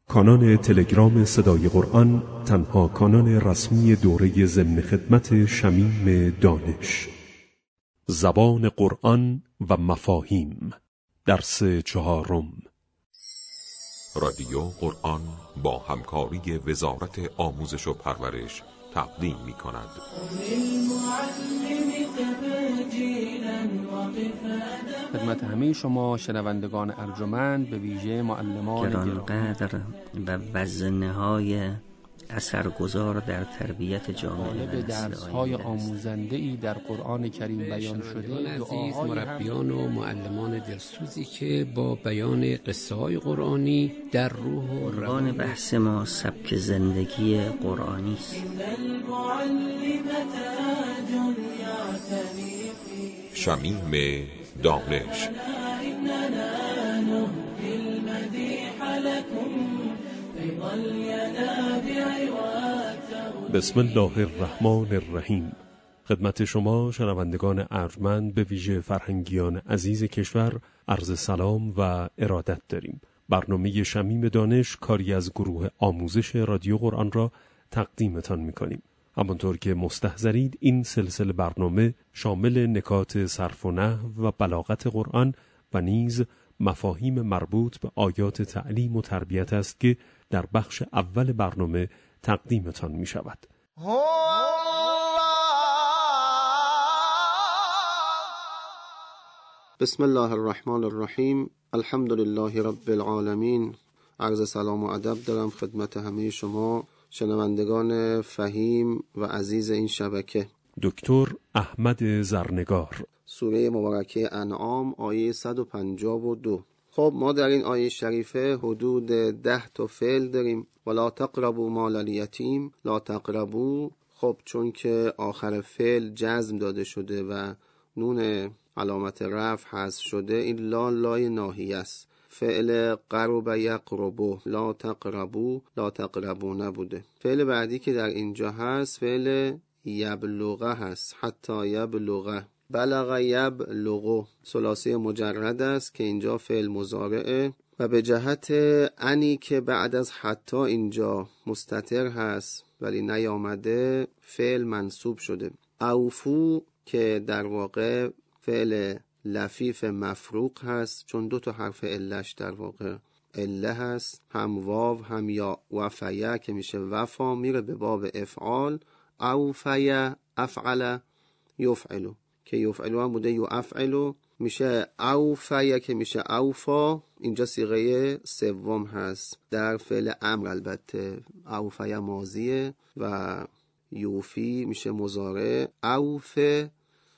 کانال تلگرام صدای قرآن تنها کانال رسمی دوره ضمن خدمت شمیم دانش. زبان قرآن و مفاهیم، درس 4. رادیو قرآن با همکاری وزارت آموزش و پرورش تقدیم می کند. خدمت همه شما شنوندگان ارجمند، به ویژه معلمان گرانقدر و وزنه‌های اثرگذار در تربیت جامعه به درس‌های آموزنده‌ای در قرآن کریم بیان شده، عزیز مربیان و معلمان دلسوزی که با بیان قصه‌های قرآنی در روح و روان بحث ما سبک زندگی قرآنی است. شمیم دانش. بسم الله الرحمن الرحیم. خدمت شما شنوندگان ارجمند، به ویژه فرهنگیان عزیز کشور، عرض سلام و ارادت داریم. برنامه شمیم دانش کاری از گروه آموزش رادیو قرآن را تقدیمتان می‌کنیم. همانطور که مستحضرید، این سلسله برنامه شامل نکات صرف و نحو و بلاغت قرآن و نیز مفاهیم مربوط به آیات تعلیم و تربیت است که در بخش اول برنامه تقدیمتان می شود. بسم الله الرحمن الرحیم. الحمد لله رب العالمین. عرض سلام و ادب دارم خدمت همه شما شنوندگان فهیم و عزیز این شبکه. دکتر احمد زرنگار. سوره مبارکه انعام آیه 152. خب ما در این آیه شریفه حدود 10 تا فعل داریم. ولا تقربوا مال الیتیم. لا تقربوا، خب چون که آخر فعل جزم داده شده و نون علامت رفع حذف شده، این لای ناهیه است. فعل قرب یقربو، لا تقربو، لا تقربو نبوده. فعل بعدی که در اینجا هست فعل یبلغه هست. حتی یبلغه، بلغ یبلغو، ثلاثی مجرد است که اینجا فعل مضارعه و به جهت انی که بعد از حتی اینجا مستتر هست ولی نیامده، فعل منصوب شده. اوفو که در واقع فعل لفیف مفروق هست، چون 2 تا حرف علش در واقع عله هست، هم واو هم یا. وفیه که میشه وفا، میره به باب افعال. اوفیه افعل یفعلو که یفعلو هم بوده یفعلو، میشه اوفیه که میشه اوفا. اینجا صیغه سوم هست در فعل امر، البته اوفیه ماضیه و یوفی میشه مضارع. اوفه،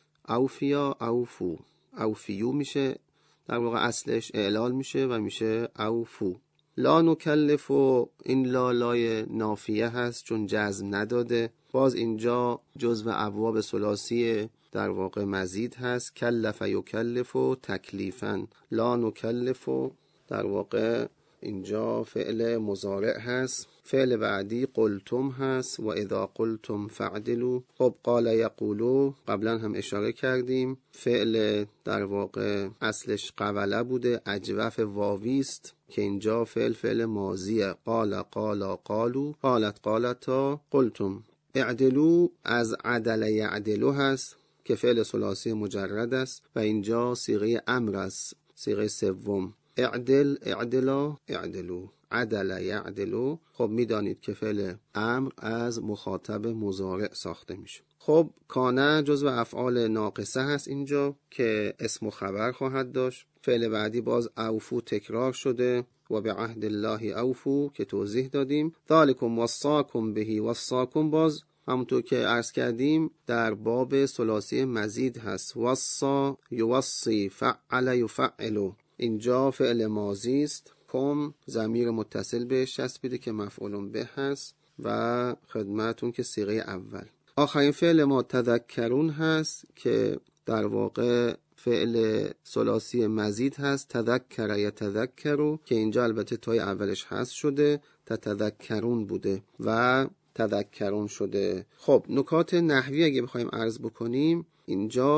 اوفیا، اوفو، اوفیو میشه در واقع اصلش اعلال میشه و میشه اوفو. لا نکلفو، این لای نافیه هست چون جزم نداده. باز اینجا جزو ابواب ثلاثی در واقع مزید هست. کلف یکلفو تکلیفا. لا نکلفو در واقع اینجا فعل مضارع هست. فعل بعدی قلتم هست و اذا قلتم فعدلو. خب قال یقولو قبلا هم اشاره کردیم، فعل در واقع اصلش قبله بوده، اجوف واویست که اینجا فعل ماضیه. قال قالا قالو، قالت قالتا، قلتم. اعدلو از عدل یعدلو هست که فعل ثلاثی مجرد است و اینجا صیغه امر است، صیغه سوم. اعدل، اعدلا، اعدلو، عدل یعدلو. خب میدانید که فعل امر از مخاطب مضارع ساخته میشه. خب کانه جزو افعال ناقصه هست اینجا که اسم و خبر خواهد داشت. فعل بعدی باز اوفو تکرار شده و به عهد الله اوفو که توضیح دادیم. ذالکم وصاکم بهی، وصاکم باز همونطور که عرض کردیم در باب ثلاثی مزید هست. وصا یوصی، فعل یفعلو. اینجا فعل ماضی است. کم ضمیر متصل بهش چسبیده که مفعول به هست و خدمتون که صیغه اول. آخرین فعل ما تذکرون هست که در واقع فعل ثلاثی مزید هست. تذکر یتذکرو که اینجا البته تای اولش هست شده، تتذکرون بوده و تذکرون شده. خب نکات نحوی اگه بخوایم عرض بکنیم، اینجا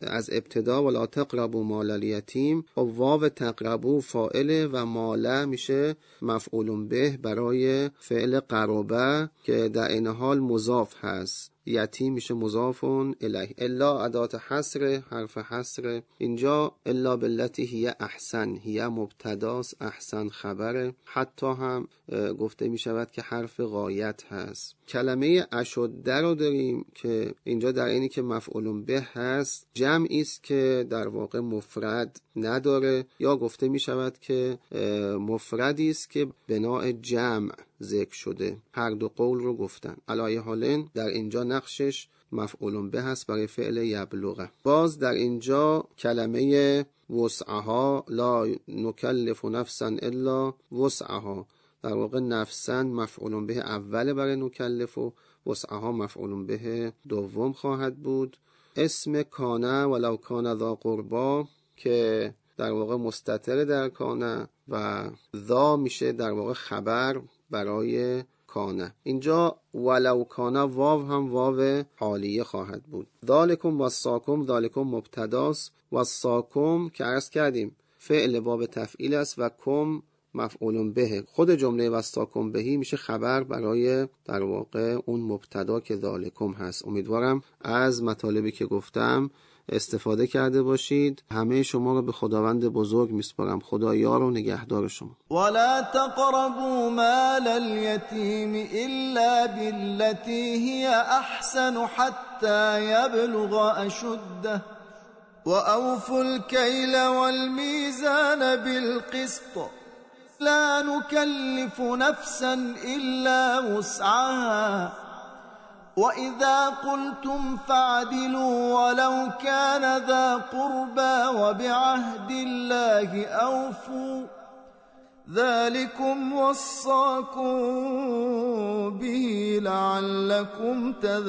از ابتدا ولا تقربوا مال الیتیم، و واو تقربوا فاعل و مال میشه مفعول به برای فعل قربه که در این حال مضاف هست. یتیم میشه مضاف الیه. الا ادات حصر، حرف حصر. اینجا الا باللتی هی احسن، هی مبتداست، احسن خبره. حتی هم گفته میشود که حرف غایت هست. کلمه اشده رو داریم که اینجا در اینی که مفعول به هست جمعی است که در واقع مفرد نداره، یا گفته میشود که مفردی است که بناء جمع ذکر شده. هر دو قول رو گفتن. علایه حالن در اینجا نقشش مفعول به هست برای فعل یبلغه. باز در اینجا کلمه وسعها، لا نکلف نفسا الا وسعها، در واقع نفسا مفعول به اول برای نکلف و وسعها مفعول به دوم خواهد بود. اسم کانه ولو کان ذا قربا که در واقع مستتر در کانه و ذا میشه در واقع خبر برای کانه. اینجا ولو کانه واو هم واو حالیه خواهد بود. ذالکم وصاکم، ذالکم مبتداست، وصاکم که عرض کردیم فعل باب تفعیل است و کم مفعول به. خود جمله وصاکم بهی میشه خبر برای در واقع اون مبتدا که ذالکم هست. امیدوارم از مطالبی که گفتم استفاده کرده باشید. همه شما رو به خداوند بزرگ میسپارم. خدا یار و نگهدار شما. ولا تقربوا مال اليتيم الا بالتي هي احسن حتى يبلغ اشده واوفوا الكيل والميزان بالقسط لا نكلف نفسا الا وسعها وَإِذَا قُلْتُمْ فَاعْدِلُوا وَلَوْ كَانَ ذَا قُرْبَى وَبِعَهْدِ اللَّهِ أَوْفُوا ذَلِكُمْ وَصَّاكُمْ بِهِ لَعَلَّكُمْ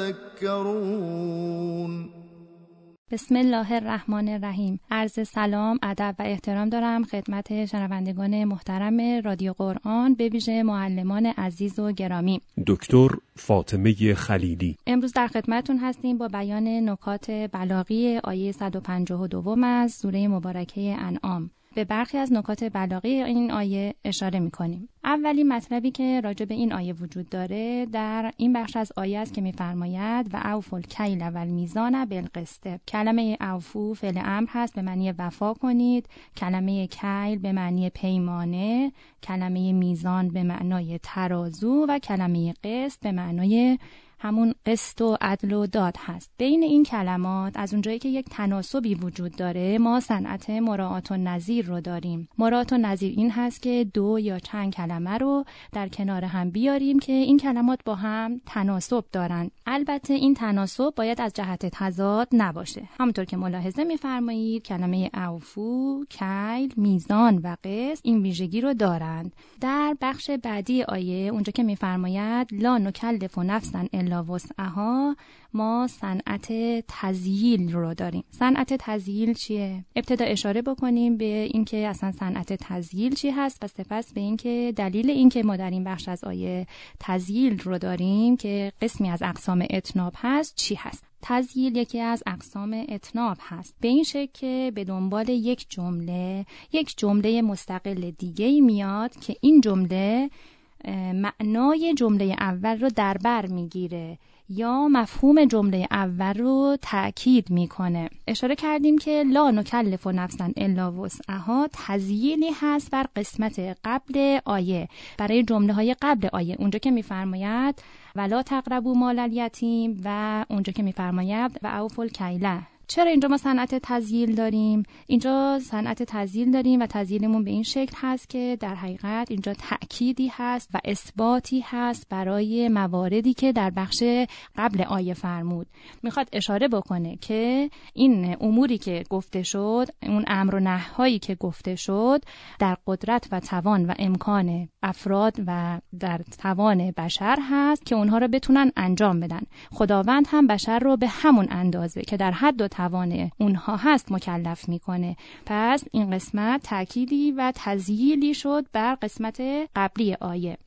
تَذَكَّرُونَ. بسم الله الرحمن الرحیم. عرض سلام، ادب و احترام دارم خدمت شنوندگان محترم رادیو قرآن، به ویژه معلمان عزیز و گرامی. دکتر فاطمه خلیلی. امروز در خدمتتون هستیم با بیان نکات بلاغی آیه 152 از سوره مبارکه انعام. به برخی از نکات بلاغی این آیه اشاره می‌کنیم. اولی مطلبی که راجع به این آیه وجود داره در این بخش از آیه است که می‌فرماید و اوفوا الکیل والمیزان بالقسط. کلمه اوفو فعل امر هست به معنی وفا کنید، کلمه کیل به معنی پیمانه، کلمه میزان به معنای ترازو و کلمه قسط به معنای همون قسط و عدل و داد هست. بین این کلمات از اونجایی که یک تناسبی وجود داره ما صنعت مراعات النظیر رو داریم. مراعات النظیر این هست که دو یا چند کلمه رو در کنار هم بیاریم که این کلمات با هم تناسب دارن. البته این تناسب باید از جهت تضاد نباشه. همونطور که ملاحظه می‌فرمایید کلمه اوفو، کیل، میزان و قسط این ویژگی رو دارند. در بخش بعدی آیه اونجا که می‌فرماید لا نکلف نفسا الا وسعها ما صنعت تذییل رو داریم. صنعت تذییل چیه؟ ابتدا اشاره بکنیم به اینکه اصلا صنعت تذییل چی هست و سپس به اینکه دلیل اینکه ما در این بخش از آیه تذییل رو داریم که قسمی از اقسام اتناب هست چی هست. تذییل یکی از اقسام اتناب هست، به این شکل که به دنبال یک جمله مستقل دیگه‌ای میاد که این جمله معنای جمله اول رو در بر میگیره یا مفهوم جمله اول رو تأکید میکنه. اشاره کردیم که لا نکلف نفسا الا وسعها تذییلی هست بر قسمت قبل آیه، برای جمله های قبل آیه، اونجا که میفرماید ولا تقربوا مال الیتیم و اونجا که میفرماید و اوفوا الکیل. چرا اینجا ما صنعت تذییل داریم؟ اینجا صنعت تذییل داریم و تذییلمون به این شکل هست که در حقیقت اینجا تأکیدی هست و اثباتی هست برای مواردی که در بخش قبل آیه فرمود. میخواد اشاره بکنه که این اموری که گفته شد، اون امر و نهی‌هایی که گفته شد در قدرت و توان و امکان افراد و در توان بشر هست که اونها رو بتونن انجام بدن. خداوند هم بشر رو به همون اندازه که در حد و توان اونها هست مکلف میکنه. پس این قسمت تأکیدی و تذییلی شد بر قسمت قبلی آیه.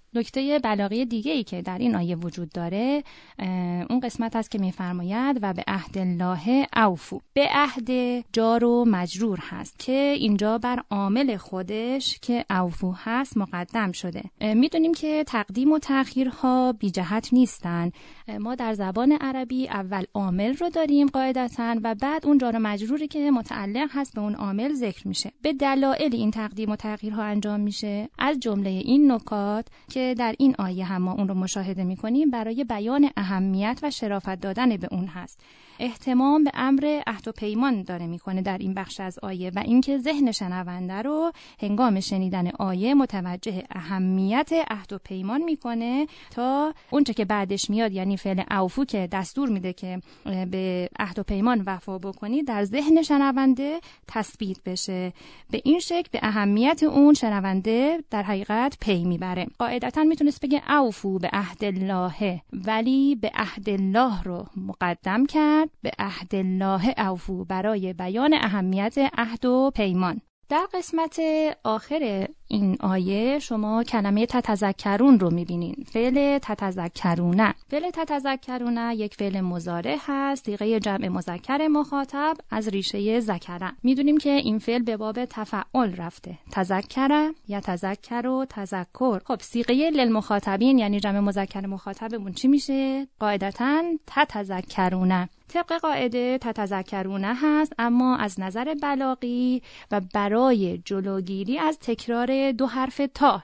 نکته بلاغی دیگه‌ای که در این آیه وجود داره اون قسمت هست که می‌فرماید و به عهد الله اوفو. به عهد جار و مجرور هست که اینجا بر عامل خودش که اوفو هست مقدم شده. میدونیم که تقدیم و تأخیرها بی جهت نیستن. ما در زبان عربی اول عامل رو داریم قاعدتاً و بعد اون جار و مجروری که متعلق هست به اون عامل ذکر میشه. به دلایل این تقدیم و تأخیرها انجام میشه، از جمله این نکات که در این آیه هم ما اون رو مشاهده میکنیم برای بیان اهمیت و شرافت دادن به اون هست. اهتمام به امر عهد و پیمان داره میکنه در این بخش از آیه و اینکه ذهن شنونده رو هنگام شنیدن آیه متوجه اهمیت عهد و پیمان میکنه تا اونچه که بعدش میاد، یعنی فعل اوفو که دستور میده که به عهد و پیمان وفا بکنی، در ذهن شنونده تثبیت بشه. به این شکل به اهمیت اون شنونده در حقیقت پی میبره. قاعدتا میتونست بگه اوفو به عهد الله، ولی به عهد الله رو مقدم کرد، به عهد الله اوفو، برای بیان اهمیت عهد و پیمان. در قسمت آخر این آیه شما کلمه تتذکرون رو میبینین. فعل تتذکرونه. فعل تتذکرونه یک فعل مضارع هست، صیغه جمع مذکر مخاطب از ریشه ذکره. میدونیم که این فعل به باب تفعل رفته. تذکره یا تذکر و تذکر. خب صیغه للمخاطبین یعنی جمع مذکر مخاطبمون چی میشه؟ قاعدتاً تتذکرونه. طبق قاعده تتذکرونه هست، اما از نظر بلاغی و برای جلوگیری از تکرار دو حرف تا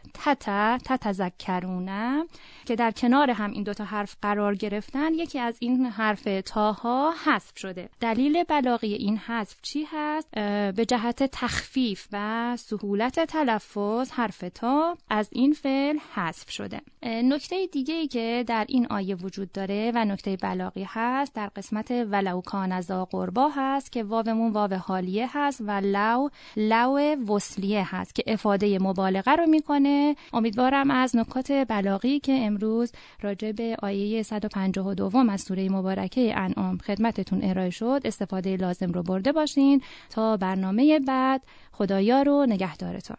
تتذکرونه که در کنار هم این دو تا حرف قرار گرفتن، یکی از این حرف تاها حذف شده. دلیل بلاغی این حذف چی هست؟ به جهت تخفیف و سهولت تلفظ حرف تا از این فعل حذف شده. نکته دیگه‌ای که در این آیه وجود داره و نکته بلاغی هست در قسمت ولو کان ذا قربا هست که واومون واو حالیه هست و لو وصلیه هست که افاده مبالغه رو میکنه. امیدوارم از نکات بلاغی که امروز راجع به آیه 152 از سوره مبارکه انعام خدمتتون ارائه شد استفاده لازم رو برده باشین. تا برنامه بعد، خدایا رو نگهدارتون.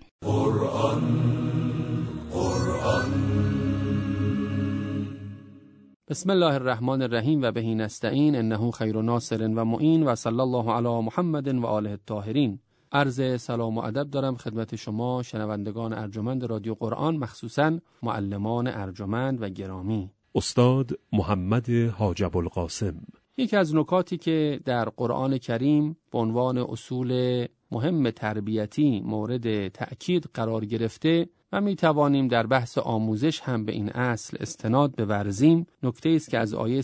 بسم الله الرحمن الرحیم و بهی نستعین انه خیر ناصر و معین و صلی الله علی محمد و آله الطاهرین. عرض سلام و ادب دارم خدمت شما شنوندگان ارجمند رادیو قرآن، مخصوصاً معلمان ارجمند و گرامی. استاد محمد حاج ابوالقاسم. یکی از نکاتی که در قرآن کریم به عنوان اصول مهم تربیتی مورد تأکید قرار گرفته و می توانیم در بحث آموزش هم به این اصل استناد بورزیم، نکته است که از آیه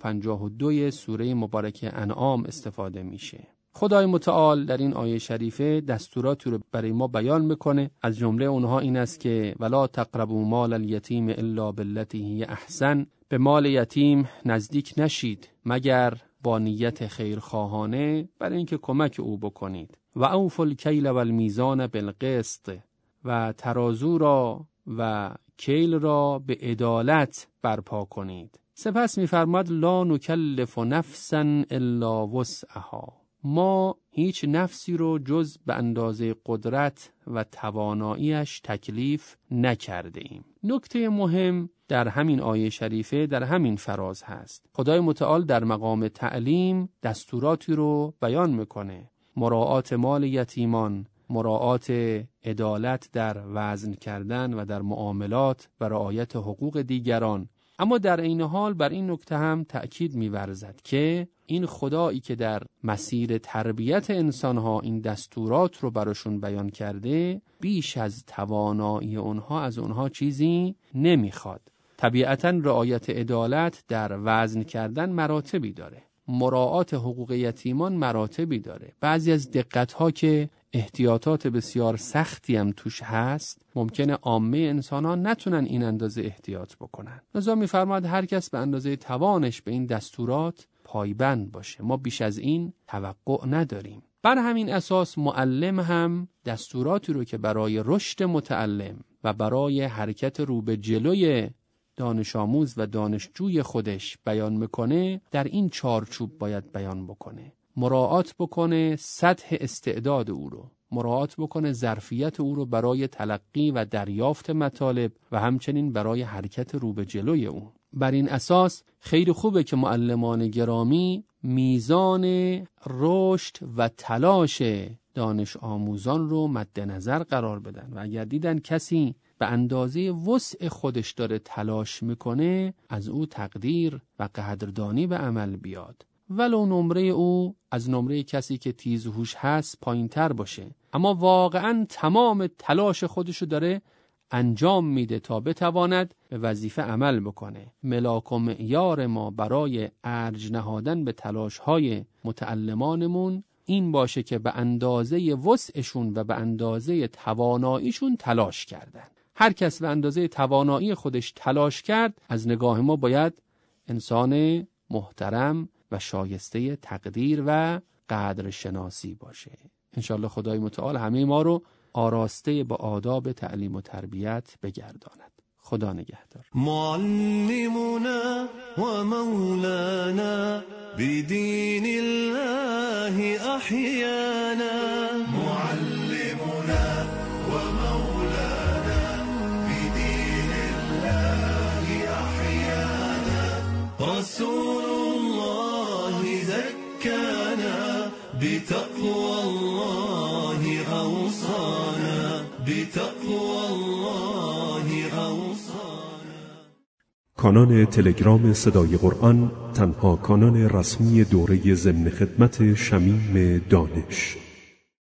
152 سوره مبارکه انعام استفاده میشه. خدای متعال در این آیه شریفه دستوراتی رو برای ما بیان میکنه. از جمله اونها این است که ولا تقربوا مال الیتیم الا بالتی هی احسن، به مال یتیم نزدیک نشید مگر با نیت خیرخواهانه برای اینکه کمک او بکنید. و اوفوا الکیل و المیزان بالقسط، و ترازو را و کیل را به عدالت برپا کنید. سپس می‌فرماید لا نکلف نفسا الا وسعها، ما هیچ نفسی رو جز به اندازه قدرت و تواناییش تکلیف نکرده ایم. نکته مهم در همین آیه شریفه در همین فراز هست. خدای متعال در مقام تعلیم دستوراتی رو بیان میکنه: مراعات مال یتیمان، مراعات عدالت در وزن کردن و در معاملات و رعایت حقوق دیگران. اما در این حال بر این نکته هم تأکید می‌ورزد که این خدایی که در مسیر تربیت انسانها این دستورات رو براشون بیان کرده، بیش از توانایی اونها از اونها چیزی نمیخواد. طبیعتاً رعایت عدالت در وزن کردن مراتبی داره، مراعات حقوق یتیمان مراتبی داره. بعضی از دقت‌ها که احتیاطات بسیار سختی هم توش هست، ممکنه عامه انسان‌ها نتونن این اندازه احتیاط بکنن. لذا می‌فرماید هر کس به اندازه توانش به این دستورات پایبند باشه. ما بیش از این توقع نداریم. بر همین اساس معلم هم دستوراتی رو که برای رشد متعلم و برای حرکت رو به جلوی دانش آموز و دانشجوی خودش بیان میکنه، در این چارچوب باید بیان بکنه. مراعات بکنه سطح استعداد او رو، مراعات بکنه ظرفیت او رو برای تلقی و دریافت مطالب و همچنین برای حرکت رو به جلوی اون. بر این اساس خیلی خوبه که معلمان گرامی میزان رشد و تلاش دانش آموزان رو مد نظر قرار بدن و اگر دیدن کسی به اندازه وسع خودش داره تلاش میکنه، از او تقدیر و قدردانی به عمل بیاد، ولو نمره او از نمره کسی که تیز هوش هست پایین تر باشه، اما واقعا تمام تلاش خودشو داره انجام میده تا بتواند به وظیفه عمل بکنه. ملاک و معیار ما برای ارج نهادن به تلاش‌های متعلمانمون این باشه که به اندازه وسعشون و به اندازه تواناییشون تلاش کردن. هر کس به اندازه توانایی خودش تلاش کرد، از نگاه ما باید انسان محترم و شایسته تقدیر و قدر شناسی باشه. انشالله خدای متعال همه ما رو آراسته با آداب تعلیم و تربیت بگرداند. خدا نگهدار. معلمنا و مولانا بدین الله احیانا، معلمنا و مولانا بدین الله احیانا، رسول الله زکانا بتقوى الله اوصانا، بتقوى الله اوصانا. کانال تلگرام صدای قرآن تنها کانال رسمی دوره ضمن خدمت شمیم دانش.